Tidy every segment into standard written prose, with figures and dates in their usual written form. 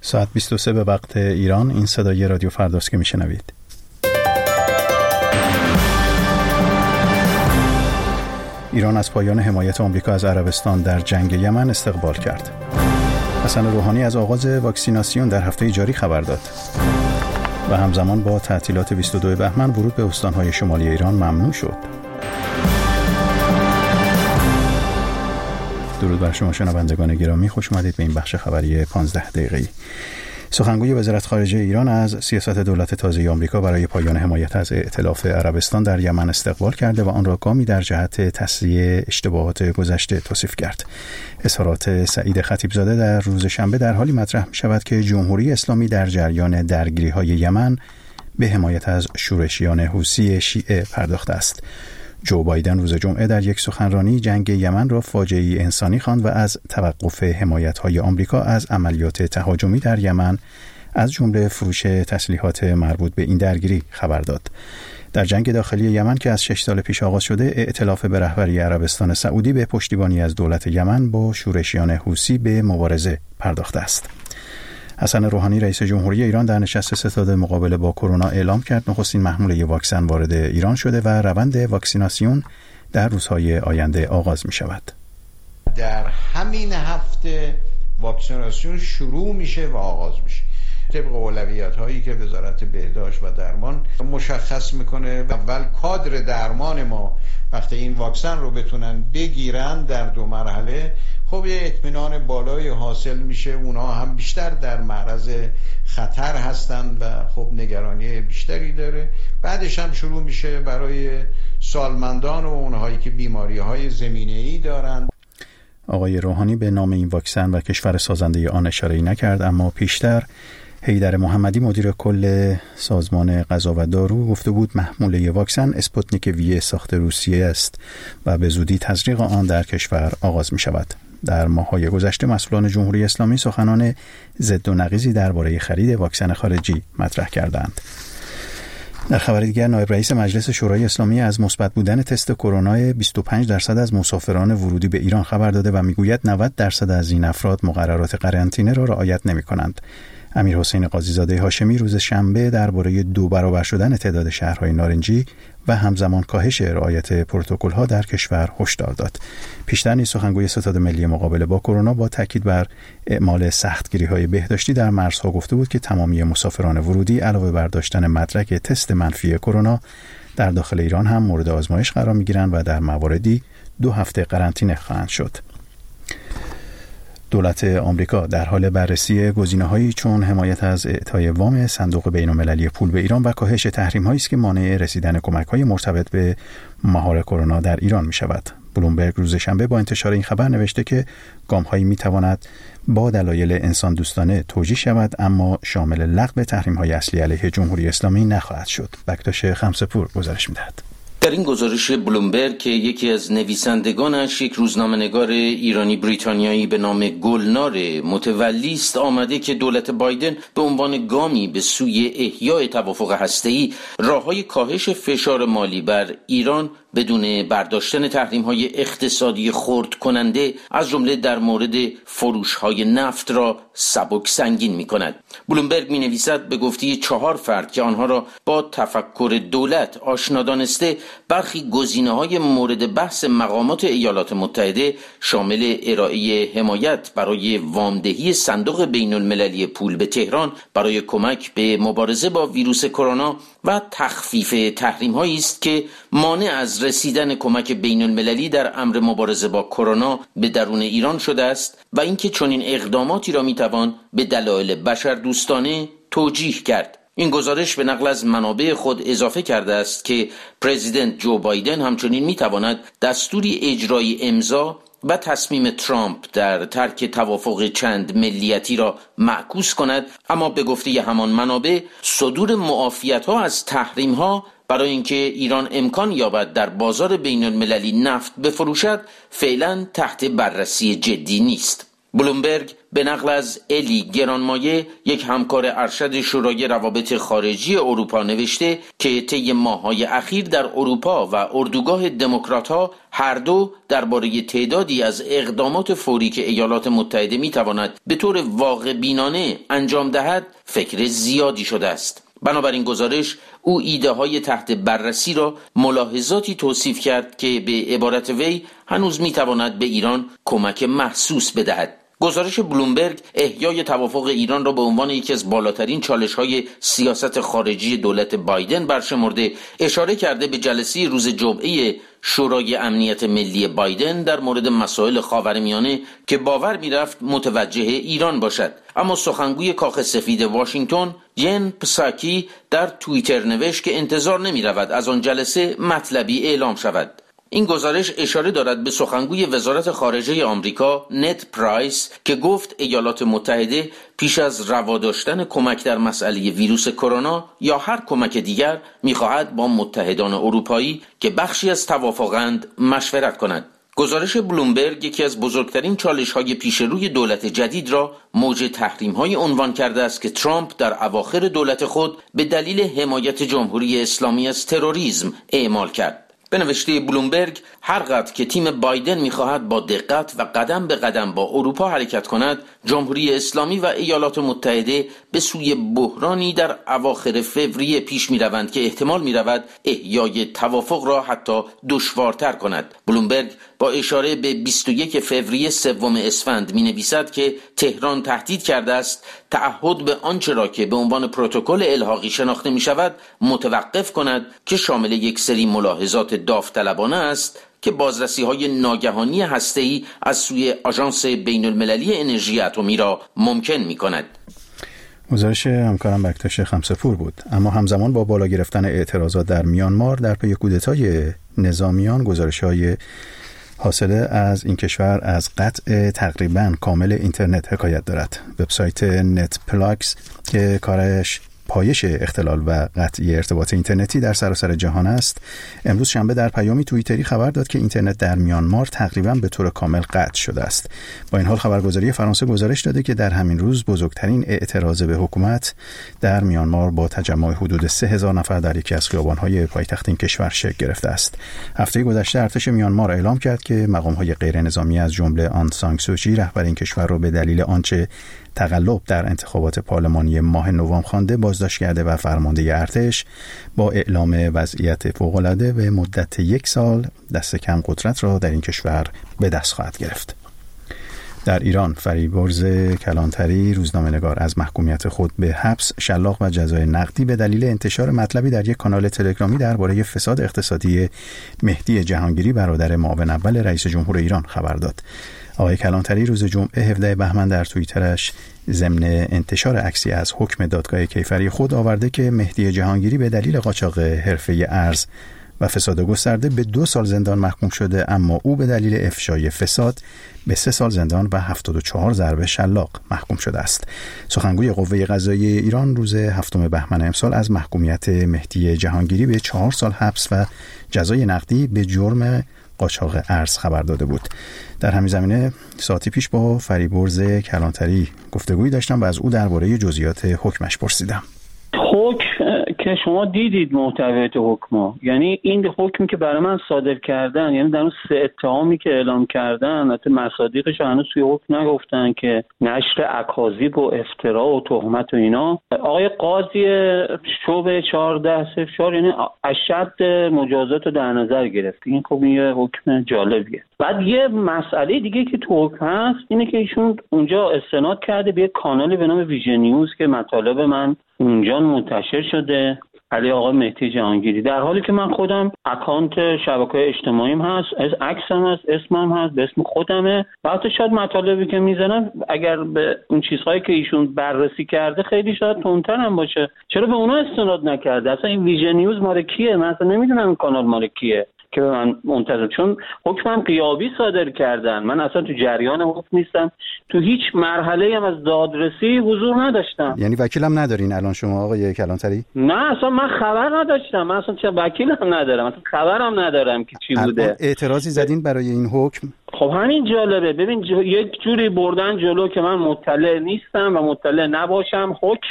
ساعت 23 به وقت ایران. این صدای رادیو فرداست که میشنوید. ایران از پایان حمایت آمریکا از عربستان در جنگ یمن استقبال کرد. حسن روحانی از آغاز واکسیناسیون در هفته جاری خبر داد. و همزمان با تعطیلات 22 بهمن ورود به استان‌های شمالی ایران ممنوع شد. درود بر شما شنوندگان گرامی، خوش اومدید به این بخش خبری 15 دقیقه‌ای. سخنگوی وزارت خارجه ایران از سیاست دولت تازه آمریکا برای پایان حمایت از ائتلاف عربستان در یمن استقبال کرده و آن را گامی در جهت تصحیح اشتباهات گذشته توصیف کرد. اظهارات سعید خطیبزاده در روز شنبه در حالی مطرح می شود که جمهوری اسلامی در جریان درگیری‌های یمن به حمایت از شورشیان حوثی شیعه پرداخته است. جو بایدن روز جمعه در یک سخنرانی جنگ یمن را فاجعه‌ای انسانی خواند و از توقف حمایت‌های آمریکا از عملیات تهاجمی در یمن از جمله فروش تسلیحات مربوط به این درگیری خبر داد. در جنگ داخلی یمن که از 6 سال پیش آغاز شده، ائتلاف به رهبری عربستان سعودی به پشتیبانی از دولت یمن با شورشیان حوثی به مبارزه پرداخته است. حسن روحانی رئیس جمهوری ایران در نشست ستاد مقابله با کرونا اعلام کرد نخستین محموله واکسن وارد ایران شده و روند واکسیناسیون در روزهای آینده آغاز می شود. در همین هفته واکسیناسیون شروع میشه و آغاز میشه طبق اولویت هایی که وزارت بهداشت و درمان مشخص میکنه. اول کادر درمان ما وقتی این واکسن رو بتونن بگیرن در 2 مرحله، خب یه اطمینان بالایی حاصل میشه، اونها هم بیشتر در معرض خطر هستن و خب نگرانی بیشتری داره. بعدش هم شروع میشه برای سالمندان و اونهایی که بیماری‌های زمینه‌ای دارن. آقای روحانی به نام این واکسن و کشور سازنده آن اشاره‌ای نکرد، اما پیشتر حیدر محمدی مدیر کل سازمان غذا و دارو گفته بود محموله واکسن اسپوتنیک وی ساخت روسیه است و به زودی تزریق آن در کشور آغاز می شود. در ماه‌های گذشته مسئولان جمهوری اسلامی سخنان ضد و نقیضی درباره خرید واکسن خارجی مطرح کردند. در خبر دیگر نایب رئیس مجلس شورای اسلامی از مثبت بودن تست کرونا 25% از مسافران ورودی به ایران خبر داده و میگوید 90% از این افراد مقررات قرنطینه را رعایت نمی‌کنند. امیر حسین قاضی‌زاده هاشمی روز شنبه درباره 2 برابر شدن تعداد شهرهای نارنجی و همزمان کاهش رعایت پروتکل‌ها در کشور هشدار داد. پیشتر نیز سخنگوی ستاد ملی مقابله با کرونا با تاکید بر اعمال سختگیری‌های بهداشتی در مرزها گفته بود که تمامی مسافران ورودی علاوه بر داشتن مدرک تست منفی کرونا در داخل ایران هم مورد آزمایش قرار می‌گیرند و در مواردی 2 هفته قرنطینه خواهند شد. دولت آمریکا در حال بررسی گزینه‌هایی چون حمایت از اعطای وام صندوق بین‌المللی پول به ایران و کاهش تحریم‌هایی است که مانع رسیدن کمک‌های مرتبط به مهار کرونا در ایران می‌شود. بلومبرگ روز شنبه با انتشار این خبر نوشته که گام‌هایی می‌تواند با دلایل انسان دوستانه توجیه شود، اما شامل لغو تحریم‌های اصلی علیه جمهوری اسلامی نخواهد شد. بکتاش خمسه‌پور گزارش می‌دهد. در این گزارش بلومبرگ که یکی از نویسندگانش یک روزنامه‌نگار ایرانی بریتانیایی به نام گلنار متولی است آمده که دولت بایدن به عنوان گامی به سوی احیای توافق هسته‌ای راه‌های کاهش فشار مالی بر ایران بدون برداشتن تحریم‌های اقتصادی خرد کننده از جمله در مورد فروش‌های نفت را سبک سنگین می‌کند. بلومبرگ می‌نویسد به گفته 4 فرد که آنها را با تفکر دولت آشنا دانسته، برخی گزینه‌های مورد بحث مقامات ایالات متحده شامل ارائه حمایت برای وامدهی صندوق بین‌المللی پول به تهران برای کمک به مبارزه با ویروس کرونا و تخفیف تحریم‌هایی است که مانع از رسیدن کمک بین‌المللی در امر مبارزه با کرونا به درون ایران شده است و اینکه چنین اقداماتی را می‌توان به دلایل بشردوستانه توجیه کرد. این گزارش به نقل از منابع خود اضافه کرده است که پرزیدنت جو بایدن همچنین می‌تواند دستوری اجرایی امضا و تصمیم ترامپ در ترک توافق چند ملیتی را معکوس کند، اما به گفته همان منابع صدور معافیت‌ها از تحریم‌ها برای اینکه ایران امکان یابد در بازار بین‌المللی نفت بفروشد فعلا تحت بررسی جدی نیست. بلومبرگ به نقل از الی گرانمایه، یک همکار ارشد شورای روابط خارجی اروپا، نوشته که طی ماه‌های اخیر در اروپا و اردوگاه دموکرات‌ها هر دو درباره تعدادی از اقدامات فوری که ایالات متحده می‌تواند به طور واقع بینانه انجام دهد فکر زیادی شده است. بنابراین گزارش او ایده‌های تحت بررسی را ملاحظاتی توصیف کرد که به عبارت وی هنوز می‌تواند به ایران کمک محسوس بدهد. گزارش بلومبرگ احیای توافق ایران را به عنوان یکی از بالاترین چالش‌های سیاست خارجی دولت بایدن برشمرده، اشاره کرده به جلسه روز جمعه شورای امنیت ملی بایدن در مورد مسائل خاورمیانه که باور می‌رفت متوجه ایران باشد. اما سخنگوی کاخ سفید واشنگتن جن پساکی در توییتر نوشت که انتظار نمی‌رود از آن جلسه مطلبی اعلام شود. این گزارش اشاره دارد به سخنگوی وزارت خارجه آمریکا نت پرایس که گفت ایالات متحده پیش از روا داشتن کمک در مسئله ویروس کرونا یا هر کمک دیگر می‌خواهد با متحدان اروپایی که بخشی از توافقند مشورت کند. گزارش بلومبرگ یکی از بزرگترین چالش‌های پیش روی دولت جدید را موج تحریم‌های عنوان کرده است که ترامپ در اواخر دولت خود به دلیل حمایت جمهوری اسلامی از تروریسم اعمال کرد. به نوشته بلومبرگ، هر قدر که تیم بایدن می‌خواهد با دقت و قدم به قدم با اروپا حرکت کند، جمهوری اسلامی و ایالات متحده به سوی بحرانی در اواخر فوریه پیش می‌روند که احتمال می‌رود احیای توافق را حتی دشوارتر کند. بلومبرگ با اشاره به 21 فوریه سوم اسفند می‌نویسد که تهران تهدید کرده است تعهد به آنچه را که به عنوان پروتکل الحاقی شناخته می‌شود متوقف کند که شامل یک سری ملاحظات داوطلبانه است که بازرسی‌های ناگهانی هسته‌ای از سوی آژانس بین‌المللی انرژی اتمی را ممکن می‌کند. گزارش همکارم بکتاش خمسه‌پور بود. اما همزمان با بالا گرفتن اعتراضات در میانمار در پی کودتای نظامیان، گزارش‌های حاصله از این کشور از قطع تقریباً کامل اینترنت حکایت دارد. وبسایت نت پلاکس که کارش پایش اختلال و قطعی ارتباط اینترنتی در سراسر جهان است، امروز شنبه در پیامی توییتری خبر داد که اینترنت در میانمار تقریباً به طور کامل قطع شده است. با این حال خبرگزاری فرانسه گزارش داده که در همین روز بزرگترین اعتراض به حکومت در میانمار با تجمع حدود 3000 نفر در یکی از خیابان‌های پایتخت این کشور شکل گرفته است. هفته گذشته ارتش میانمار اعلام کرد که مقام‌های غیر نظامی از جمله آن سان سو چی رهبر این کشور را به دلیل آنچه تقلب در انتخابات پارلمانی ماه نوامبر خوانده بازداشت کرده و فرمانده ارتش با اعلام وضعیت فوق‌العاده به مدت 1 سال دست کم قدرت را در این کشور به دست خواهد گرفت. در ایران فریبرز کلانتری روزنامه‌نگار از محکومیت خود به حبس، شلاق و جزای نقدی به دلیل انتشار مطلبی در یک کانال تلگرامی درباره فساد اقتصادی مهدی جهانگیری برادر معاون اول رئیس جمهور ایران خبر داد. آقای کلانتری روز جمعه 17 بهمن در توییترش ضمن انتشار عکسی از حکم دادگاه کیفری خود آورده که مهدی جهانگیری به دلیل قاچاق حرفه ارز و فساد گسترده به 2 سال زندان محکوم شده، اما او به دلیل افشای فساد به 3 سال زندان و 74 ضربه شلاق محکوم شده است. سخنگوی قوه قضاییه ایران روز 7 بهمن امسال از محکومیت مهدی جهانگیری به 4 سال حبس و جزای نقدی به جرم قاچاق ارز خبر داده بود. در همین زمینه ساعتی پیش با فریبرز کلانتری گفتگویی داشتم و از او درباره جزئیات حکمش پرسیدم. حکم که شما دیدید محتویات حکم، یعنی این حکمی که برای من صادر کردن، یعنی در اون 3 اتهامی که اعلام کردن، البته مصادیقش هنوز توی حکم نگفتن که نشر اکاذیب و افترا و تهمت و اینا، آقای قاضی شعبه 1404 یعنی اشد مجازات رو در نظر گرفت. این خب یه حکم جالبیه. بعد یه مسئله دیگه که تو حکم هست اینه که ایشون اونجا استناد کرده به یک کانالی به نام ویژن نیوز که مطالب من اونجا منتشر شده علی آقای مهدی جهانگیری، در حالی که من خودم اکانت شبکه‌های اجتماعیم هست، عکسم هست، اسمم هست، به اسم خودمه و حتی شاید مطالبی که میزنم اگر به اون چیزهایی که ایشون بررسی کرده خیلی شاید تندتر هم باشه، چرا به اونا استناد نکرده؟ اصلا این ویژن نیوز مال کیه؟ من اصلا نمیدونم این کانال مال کیه که به من منتظر، چون حکمم غیابی صادر کردن، من اصلا تو جریان حکم نیستم، تو هیچ مرحله هم از دادرسی حضور نداشتم. یعنی وکیلم ندارین الان شما آقای کلانتری؟ نه اصلا من خبر نداشتم، من اصلا چه وکیلم ندارم، اصلا خبرم ندارم که چی بوده. اعتراضی زدین برای این حکم؟ خب همین جالبه. ببین یک جوری بردن جلو که من مطلع نیستم و مطلع نباشم. حکم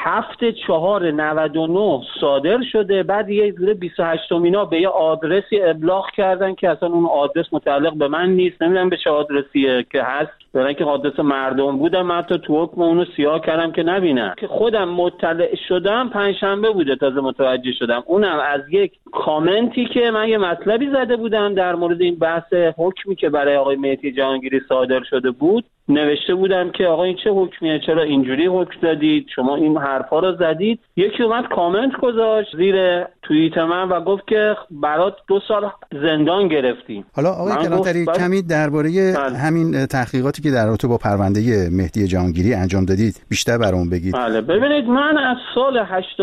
7/4/99 صادر شده. بعد یه جوری 28 مینا به یه آدرسی ابلاغ کردن که اصلا اون آدرس متعلق به من نیست. نمیدونم به چه آدرسیه که هست، برای که آدرس مردم بودم. من تو حکم اونو سیاه کردم که نبینم. که خودم مطلع شدم پنجشنبه بوده تازه متوجه شدم، اونم از یک کامنتی که من یه مطلبی زده بودم در مورد این بحث حکمی که برای آقای مهدی جهانگیری صادر شده بود. نوشته بودم که آقا این چه حکمیه، چرا اینجوری حکم دادید، شما این حرفا رو زدید. یکی اومد کامنت گذاشت زیر توییت من و گفت که برات 2 سال زندان گرفتیم. حالا آقای کلانتری کمی درباره همین تحقیقاتی که در رابطه با پرونده مهدی جهانگیری انجام دادید بیشتر برام بگید. بله ببینید، من از سال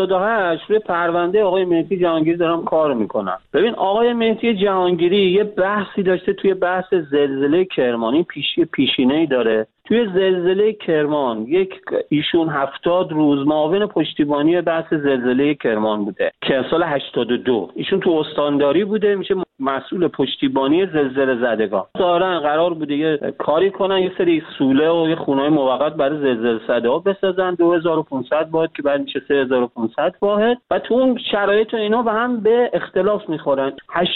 88 روی پرونده آقای مهدی جهانگیری دارم کار میکنم. ببین آقای مهدی جهانگیری یه بحثی داشته توی بحث زلزله کرمان، پیشینه‌ای داره. توی زلزله کرمان ایشون 70 روز معاون پشتیبانی بحث زلزله کرمان بوده که سال 82 ایشون تو استانداری بوده، میشه مسئول پشتیبانی زلزله زدگان. ظاهرا قرار بوده یه کاری کنن، یه سری سوله و یه خونه‌های موقت برای زلزله زده‌ها بسازن، 2500 واحد که بعد میشه 3500 واحد، و تو اون شرایط و اینا به هم به اختلاف میخورن.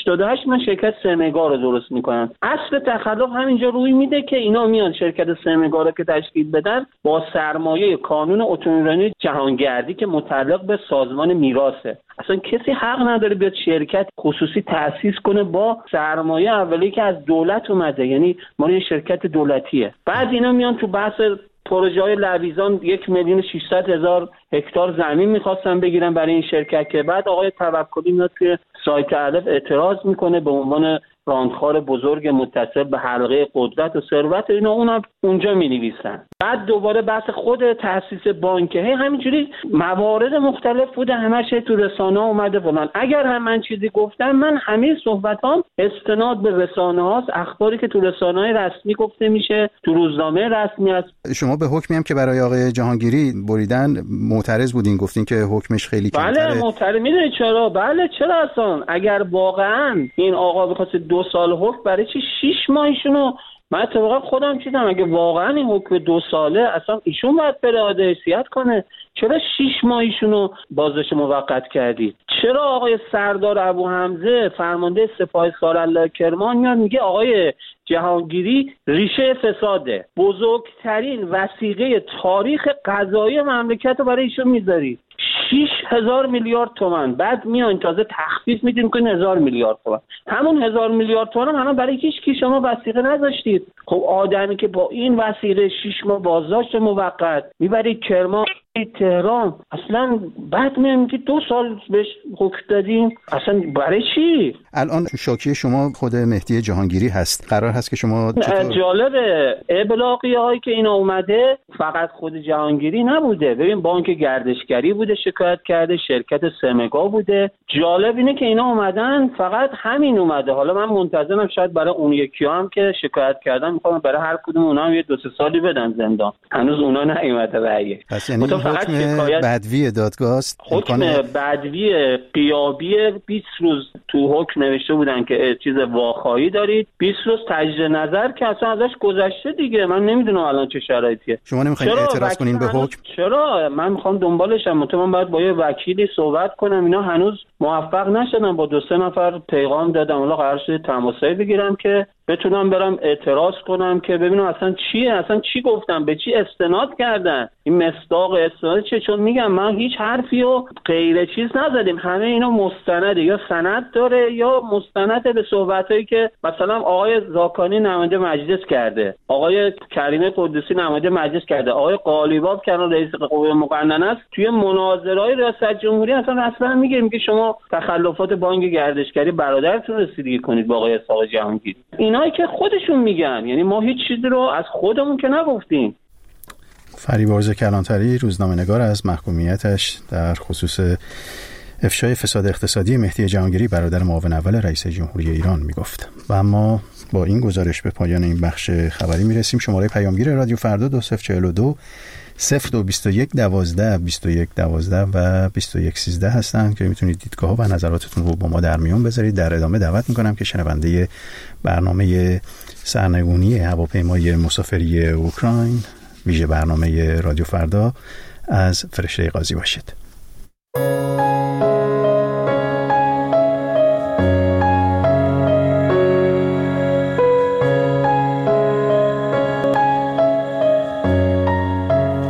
88 من شرکت سمگا رو درست میکنن. اصل تخلف همینجا روی میده که اینا میان شرکت سمگا رو که تشکیل بدن با سرمایه کانون اتومبیل جهانگردی که متعلق به سازمان میراثه. اصلا کسی حق نداره بیاد شرکت خصوصی تأسیس کنه با سرمایه اولی که از دولت اومده، یعنی ما یه شرکت دولتیه. بعد اینا میان تو بحث پروژه های لویزان 1,600,000 هکتار زمین میخواستن بگیرن برای این شرکت که بعد آقای توکلی میاد توی سایت علف اعتراض میکنه به عنوان راندخوار بزرگ متصل به حلقه قدرت و ثروت. اینا اونم اونجا می‌نویسن. بعد دوباره بحث خود تأسیس بانکه همینجوری موارد مختلف بوده، همش تو رسانه اومده فلان. اگر هم من چیزی گفتم، من همه صحبتام استناد به رسانه هاست، اخباری که تو رسانه‌های رسمی گفته میشه، تو روزنامه رسمی است. شما به حکمی هم که برای آقای جهانگیری بریدن معترض بودین، گفتین که حکمش خیلی کمتره. بله معترض. میدونید چرا؟ بله چرا اصلا اگر واقعا این آقا بخواد 2 سال حکم، برای چی 6 ماهشونو؟ من اتفاقا خودم چیدم اگه واقعا این حکم 2 ساله اصلا ایشون باید بره حیثیت کنه. چرا 6 ماهشونو بازداشت موقت کردید؟ چرا آقای سردار ابو حمزه فرمانده سپاه سالار کرمان میاد میگه آقای جهانگیری ریشه فساده، بزرگترین وثیقه تاریخ قضایی مملکت رو برای ایشون میذارید؟ 6,000 میلیارد تومان. بعد میان تازه تخفیف میدیم که 1,000 میلیارد تومان. همون 1,000 میلیارد تومان هم برای هیچ کی شما وثیقه نذاشتید. خب آدمی که با این وثیقه 6 ماه بازداشت موقت میبرید کرمان، تهران، اصلا بعد میگید 2 سال بهش حکم دادیم، اصلا برای چی؟ الان شاکی شما خود مهدی جهانگیری هست. قرار هست که شما جالبه ابلاغی هایی که اینا اومده فقط خود جهانگیری نبوده. ببین بانک گردشگری بوده شکایت کرده، شرکت سمگا بوده. جالب اینه که اینا اومدن فقط همین اومده. حالا من منتظرم شاید برای اون یکی هم که شکایت کردن میخوام برای هر کدوم اونا هم 2-3 سالی بدن زندان. هنوز اونا نیومده رأی. پس یعنی حکم بدوی دادگاه است. حکم بدوی غیابی 20 روز تو حکم نوشته بودن که چیز واقعی دارید، 20 روز تجدید نظر که اصلا ازش گذشته دیگه. من نمیدونم الان چه شرایطیه. شما نمیخواین اعتراض کنین به حکم؟ چرا؟ من میخوام دنبالشم. من باید با یه وکیلی صحبت کنم. اینا هنوز موفق نشدن. با 2-3 نفر پیغام دادم، حالا قرار شده تماسایی بگیرم که بتونم برم اعتراض کنم که ببینم اصلا چیه، اصلا چی گفتم، به چی استناد کردن، این مصداق استناد چه؟ چون میگم من هیچ حرفی و غیر چیز نزدیم. همه اینا مستنده، یا سند داره یا مستند به صحبتایی که مثلا آقای زاکانی نماینده مجلس کرده، آقای کریم قدوسی نماینده مجلس کرده، آقای قالیباف که رئیس قوه مقننه است، توی مناظرهای ریاست جمهوری اصلا میگه شما تخلفات بانک گردشگری برادرتون رسیدگی کنید با آقای اسحاق جهانگیری. اینایی که خودشون میگن، یعنی ما هیچ چیزی رو از خودمون که نگفتیم. فریبرز کلانتری روزنامه‌نگار از محکومیتش در خصوص افشای فساد اقتصادی مهدی جهانگیری برادر معاون اول رئیس جمهوری ایران میگفت. و اما با این گزارش به پایان این بخش خبری میرسیم. شماره پیامگیر رادیو فردا 2042 0221 12 21 12 و 21 13 هستن که میتونید دیدگاه و نظراتتون رو با ما در میون بذارید. در ادامه دعوت میکنم که شنونده برنامه سرنگونی هواپیمای مسافری اوکراین ویژه برنامه رادیو فردا از فرشته قاضی باشید.